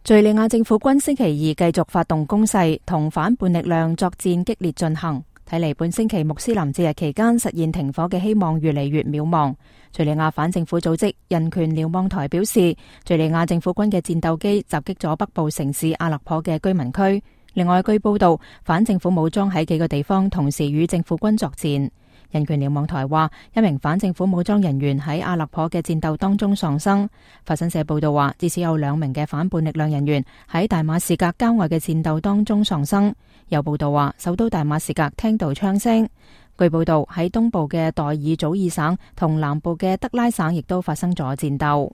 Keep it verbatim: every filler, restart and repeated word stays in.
敘利亞政府軍星期二繼續發動攻勢，同反叛力量作戰激烈進行。睇嚟本星期穆斯林節日期間實現停火嘅希望越嚟越渺茫。敘利亞反政府組織人權瞭望台表示，敘利亞政府軍嘅戰鬥機襲擊咗北部城市阿勒頗嘅居民區。另外，據報道，反政府武裝喺幾個地方同時與政府軍作戰。人權瞭望台話，一名反政府武裝人員喺阿勒頗嘅戰鬥當中喪生。法新社報道話，至少有兩名嘅反叛力量人員喺大馬士革郊外嘅戰鬥當中喪生。有報道話，首都大馬士革聽到槍聲。據報道，喺東部嘅代爾祖爾省同南部嘅德拉省亦都發生咗戰鬥。